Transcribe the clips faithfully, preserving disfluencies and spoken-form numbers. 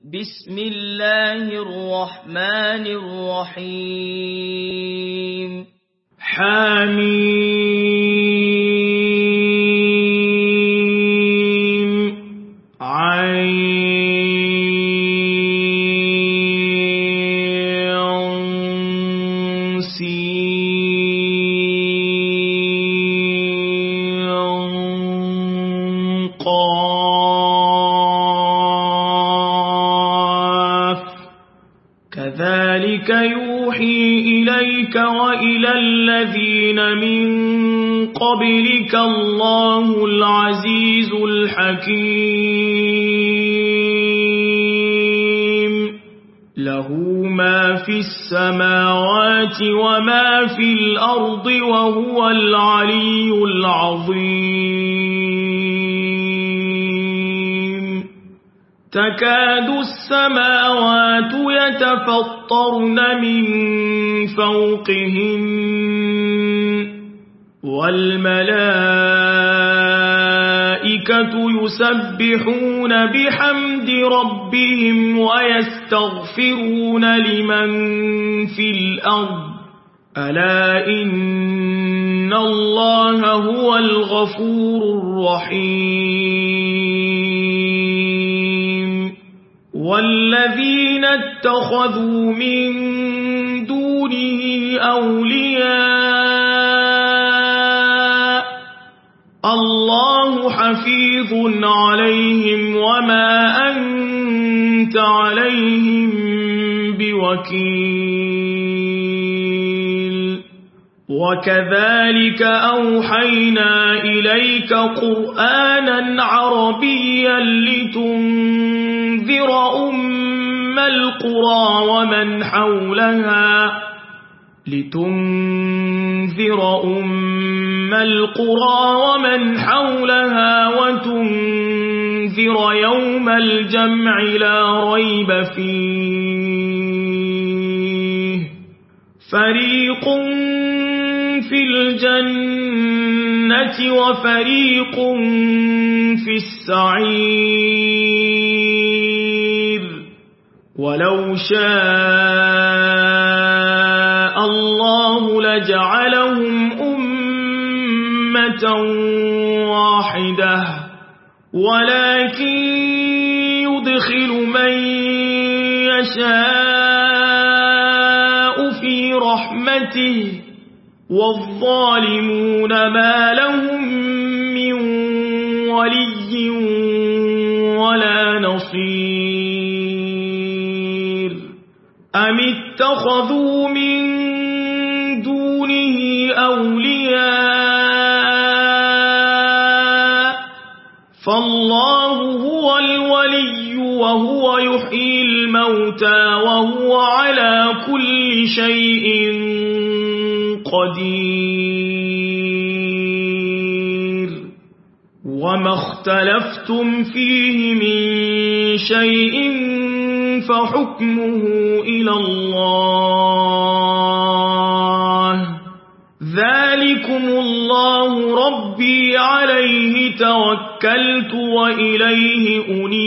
بسم الله الرحمن الرحيم حميم عين سين قاف كذلك يوحي إليك وإلى الذين من قبلك الله العزيز الحكيم له ما في السماوات وما في الأرض وهو العلي العظيم تكاد السماوات يتفطرن من فوقهن والملائكة يسبحون بحمد ربهم ويستغفرون لمن في الأرض ألا إن الله هو الغفور الرحيم والذين اتخذوا من دونه أولياء الله حفيظ عليهم وما أنت عليهم بوكيل وكذلك أوحينا إليك قرآنا عربيا لتنذر أم القرى ومن حولها لتنذر أم القرى ومن حولها وتنذر يوم الجمع لا ريب فيه فريق في الجنة وفريق في السعير ولو شاء الله لجعلهم أمة واحدة ولكن يدخل من يشاء في رحمته والظالمون ما لهم من ولي ولا نصير أم اتخذوا من دونه أولياء فالله هو الولي وهو يحيي الموتى وهو على كل شيء قدير وما اختلفتم فيه من شيء فحكمه إلى الله ذلكم الله ربي عليه توكلت وإليه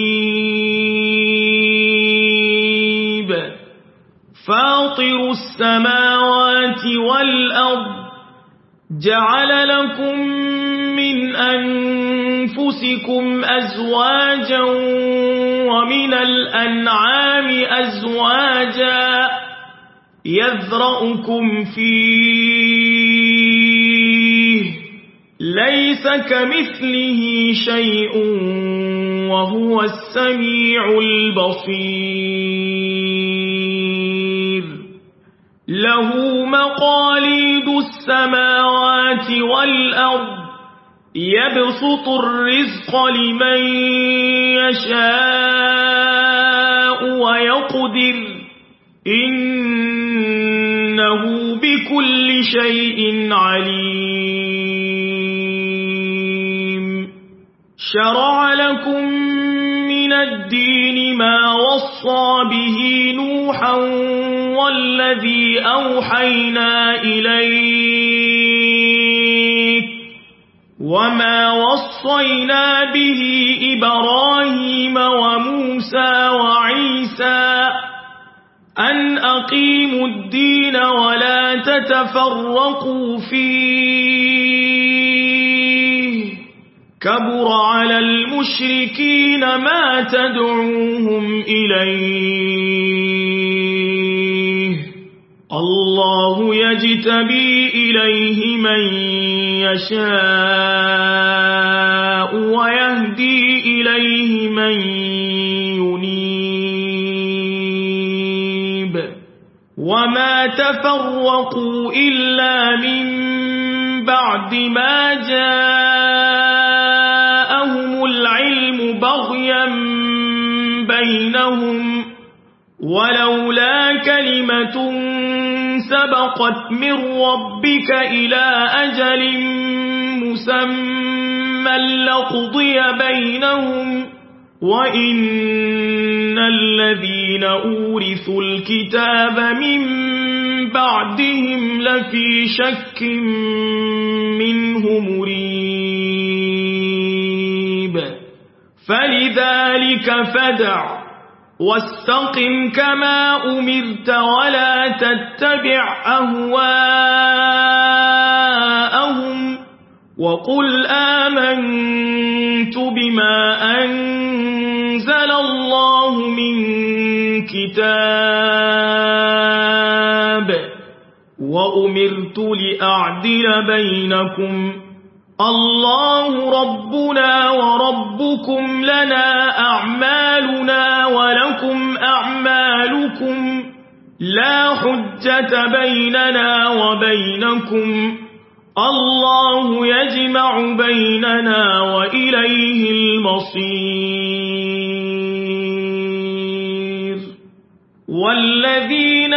أنيب فاطر السماوات والأرض جعل لكم من أنفسكم أزواجا ومن الأنعام أزواجا يذرأكم فيه ليس كمثله شيء وهو السميع البصير له مقاليد السماوات والأرض يبسط الرزق لمن يشاء ويقدر إنه بكل شيء عليم شرع لكم من الدين ما وصى به نوحا والذي أوحينا إليك وما وصينا به إبراهيم وموسى وعيسى عيسى أن أقيموا الدين ولا تتفرقوا فيه كبر على المشركين ما تدعوهم إليه الله يجتبي إليه من يشاء ويهدي إليه من ينيب وما تفرقوا إلا من بعد ما جاءهم العلم بغيا بينهم ولولا كلمة سبقت من ربك إلى أجل مسمى لقضي بينهم وإن الذين أورثوا الكتاب من بعدهم لفي شك منه مريب فلذلك فادع واستقم كما أمرت ولا تتبع أهواءهم وقل آمنت بما أنزل الله من كتاب وأمرت لأعدل بينكم الله ربنا وربكم لنا أعمالنا ولكم أعمالكم لا حجة بيننا وبينكم الله يجمع بيننا وإليه المصير والذين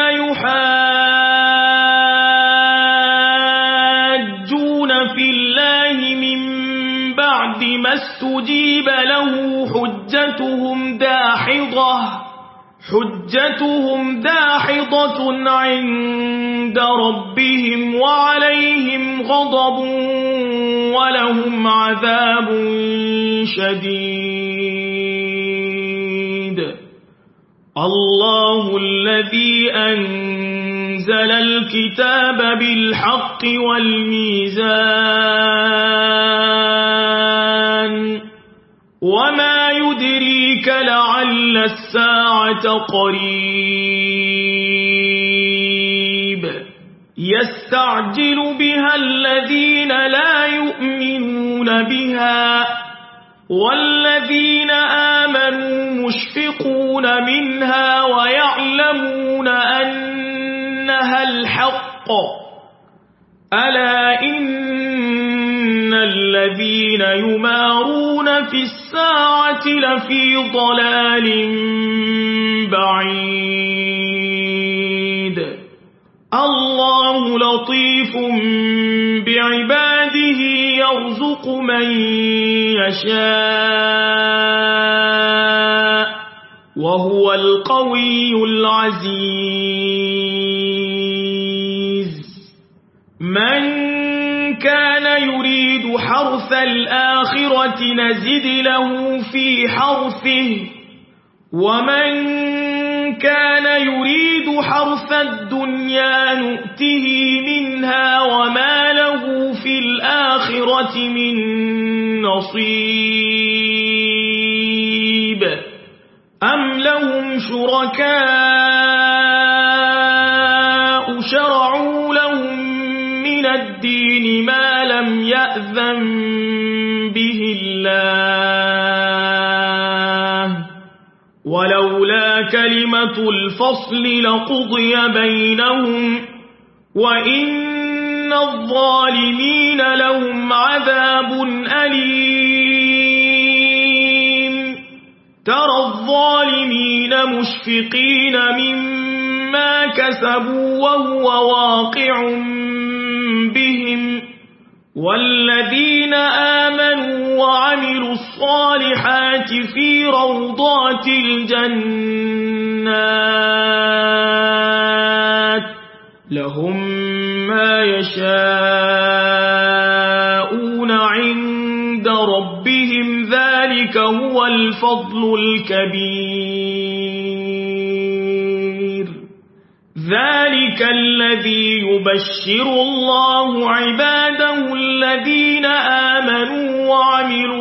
يحاجون في الله من بعد ما استجيب له حجتهم داحضة حجتهم داحضة عند ربهم وعليهم غضب ولهم عذاب شديد الله الذي أنزل الكتاب بالحق والميزان وما يدريك لعل الساعة قريب يستعجل بها الذين لا يؤمنون بها والذين آمنوا مشفقون منها ويعلمون أنها الحق ألا إن الذين يمارون في الساعة لفي ضلال بعيد الله لطيف بعباده يرزق من يشاء وهو القوي العزيز من كان يريد حرث الآخرة نزد له في حرثه ومن كان يريد حرث الدنيا نؤته منها وما له في الآخرة من نصيب أم لهم شركاء شرعوا لهم من الدين ما لم يأذن به الله ولولا كلمة الفصل لقضي بينهم وإن الظالمين لهم عذاب أليم ترى الظالمين مشفقين مما كسبوا وهو واقع بهم والذين آمنوا وعملوا الصالحات في روضات الجنات لهم ما يشاءون عند ربهم ذلك هو الفضل الكبير ذلك الذي يبشر الله عباده الذين آمنوا وعملوا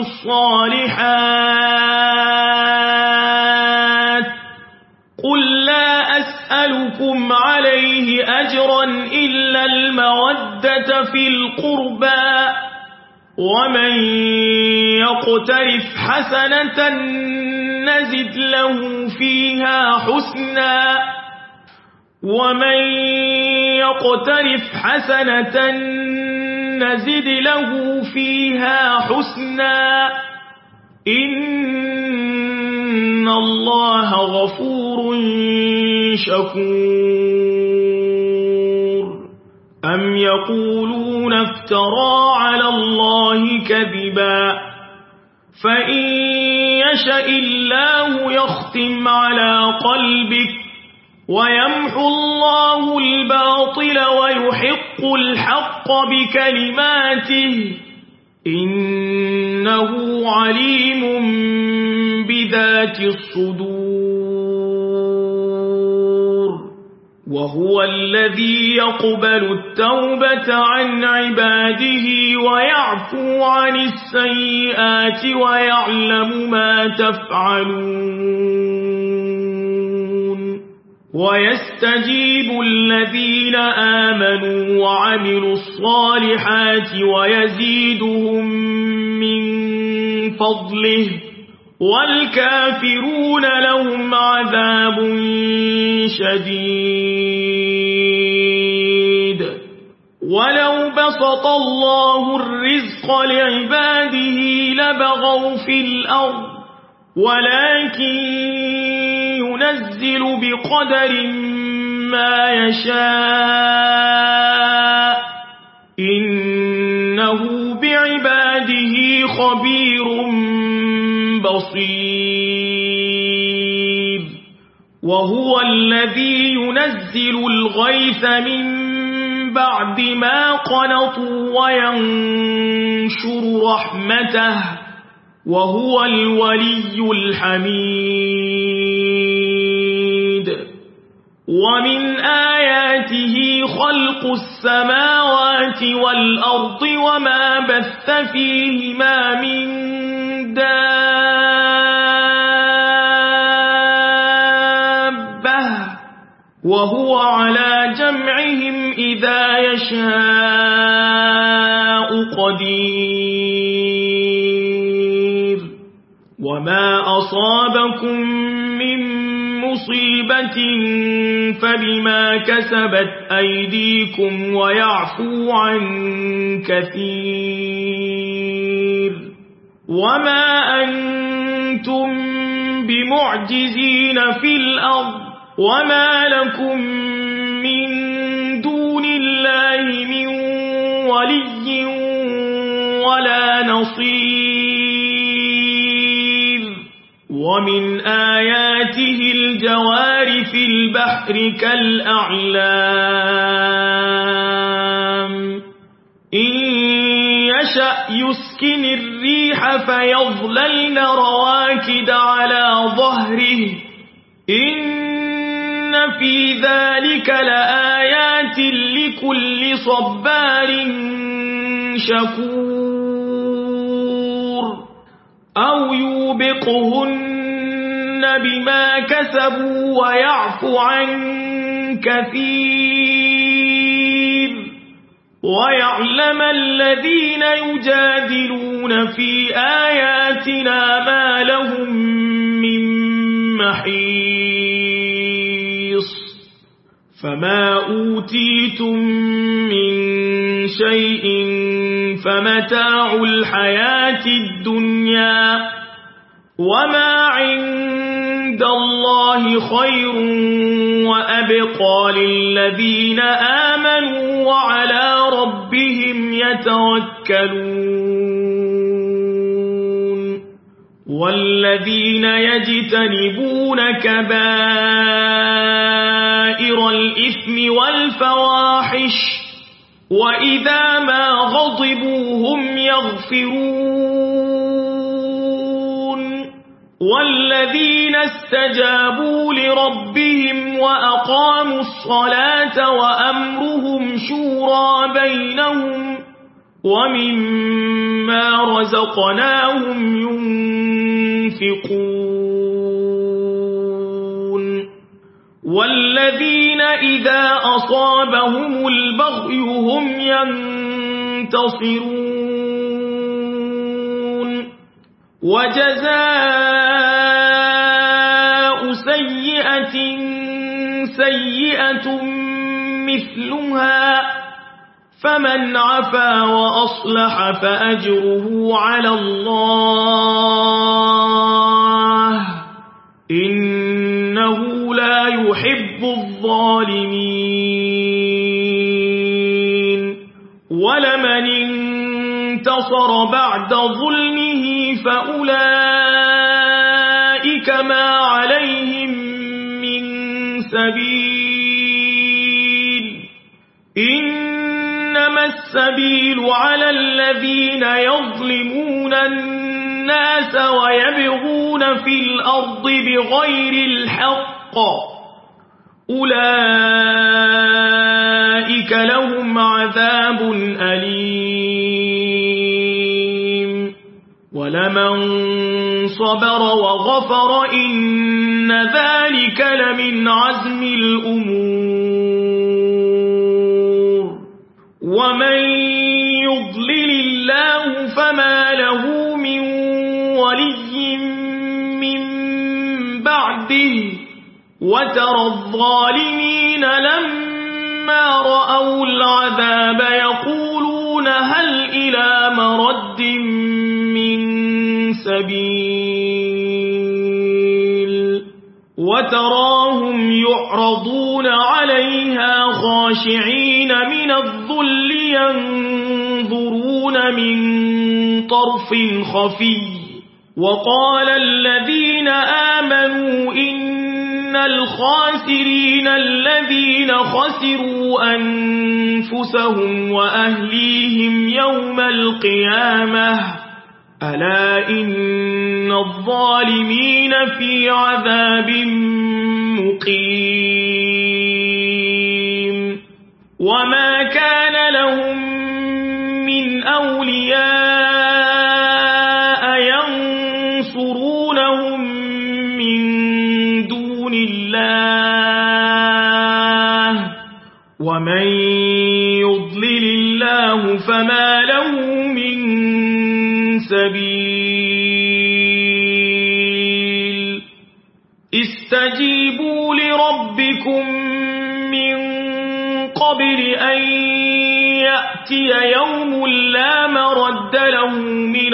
الصالحات قل لا أسألكم عليه أجرا إلا المودة في القربى ومن يقترف حسنة نزد له فيها حسنا ومن يقترف حسنة نزد له فيها حسنا إن الله غفور شكور أم يقولون افترى على الله كذبا فإن يشاء الله يختم على قلبك ويمحو الله الباطل ويحق الحق بكلماته إنه عليم بذات الصدور وهو الذي يقبل التوبة عن عباده ويعفو عن السيئات ويعلم ما تفعلون ويستجيب الذين آمنوا وعملوا الصالحات ويزيدهم من فضله والكافرون لهم عذاب شديد ولو بسط الله الرزق لعباده لبغوا في الأرض ولكن ينزل بقدر ما يشاء إنه بعباده خبير بصير وهو الذي ينزل الغيث من بعد ما قنطوا وينشر رحمته وهو الولي الحميد ومن آياته خلق السماوات والأرض وما بث فيهما من دابة وهو على جمعهم إذا يشاء قدير وما أصابكم من مصيبة فبما كسبت أيديكم ويعفو عن كثير وما أنتم بمعجزين في الأرض وما لكم من دون الله من ولي ولا نصير ومن آياته الجوار في البحر كالأعلام إن يشأ يسكن الريح فيظللن رواكد على ظهره إن في ذلك لآيات لكل صبار شكور أو يوبقهن بما كسبوا ويعفو عن كثير ويعلم الذين يجادلون في آياتنا ما لهم من محيص فما أوتيتم من شيء فمتاع الحياة الدنيا وما عند الله خير وأبقى للذين آمنوا وعلى ربهم يتوكلون والذين يجتنبون كبائر الإثم والفواحش وإذا ما غضبوا هم يغفرون والذين استجابوا لربهم وأقاموا الصلاة وأمرهم شورى بينهم ومما رزقناهم ينفقون والذين إذا أصابهم البغي هم ينتصرون وجزاء سيئة سيئة مثلها فمن عفا وأصلح فأجره على الله إنه لا يحب الظالمين ولمن انتصر بعد ظلمه فأولئك ما عليهم من سبيل إنما السبيل على الذين يظلمون الناس ويبغون في الأرض بغير الحق أولئك لهم عذاب أليم ولمن صبر وغفر إن ذلك لمن عزم الأمور ومن يضلل الله فما له من ولي من بعده وترى الظالمين لما رأوا العذاب يقولون هل إلى مرد من سبيل وتراهم يعرضون عليها خاشعين من الذل ينظرون من طرف خفي وقال الذين آمنوا إن الخاسرين الذين خسروا أنفسهم وأهليهم يوم القيامة ألا إن الظالمين في عذاب مقيم وما كان لهم من أولياء ينصرونهم من دون الله ومن يضلل الله فما له من سبيل استجيبوا لربكم من قبل أن يأتي يوم لا مرد له من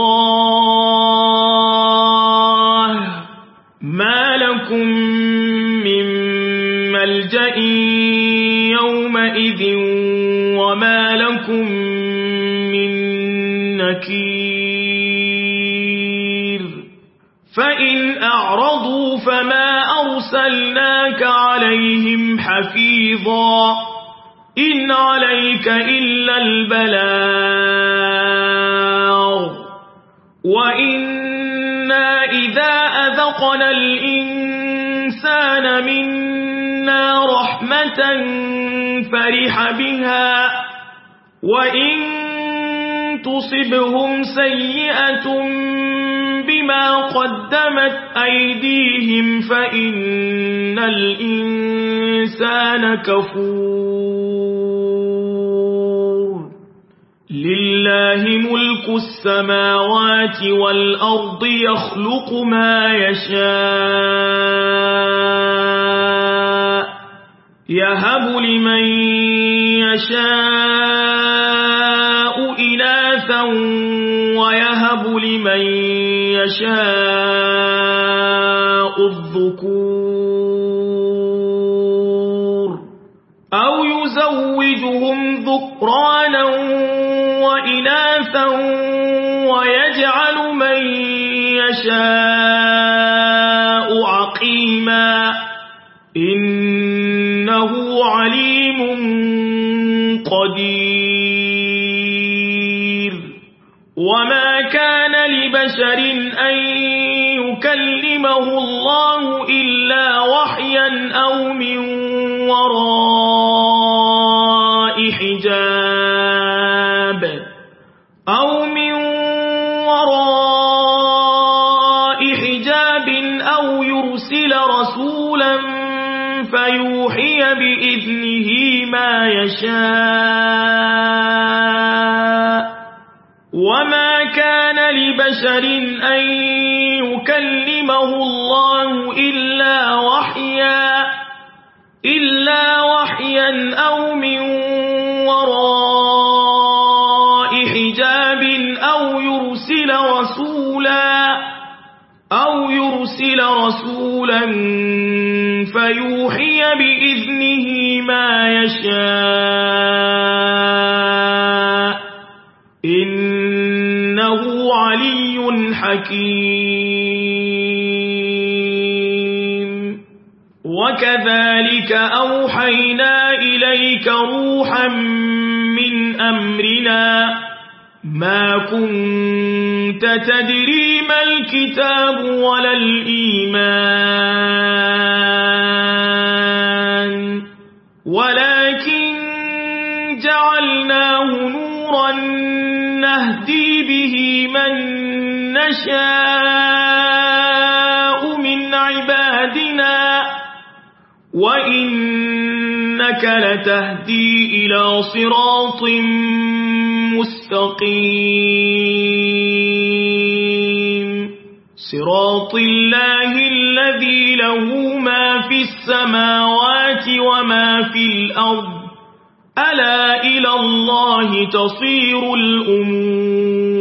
الله ما لكم من ملجأ يومئذ وما لكم من نكير فإن أعرضوا فما أرسلناك عليهم حفيظا إن عليك إلا البلاغ وإنا إذا أذقنا الإنسان منا رحمة فرح بها وإن تصبهم سيئة بما قدمت أيديهم فإن الإنسان كفور لله ملك السماوات والأرض يخلق ما يشاء يهب لمن يشاء إناثا ويهب لمن يشاء الذكور أو يزوجهم ذكرانا وإناثا ويجعل من يشاء عقيما إنه عليم قدير وما كان لبشر أن يكلمه الله إلا وحيا أو من وراء رسولا فيوحي بإذنه ما يشاء وما كان لبشر أن يكلمه الله إلا وحيا إلا وحيا أو من وراء حجاب أو يرسل رسولا أو يرسل رسولا فيوحي بإذنه ما يشاء إنه علي حكيم وكذلك أوحينا إليك روحا من أمرنا ما كنت تدري ما الكتاب ولا الإيمان ولكن جعلناه نورا نهدي به من نشاء من عبادنا وإنك لتهدي إلى صراط مستقيم صراط الله الذي له ما في السماوات وما في الأرض ألا إلى الله تصير الأمور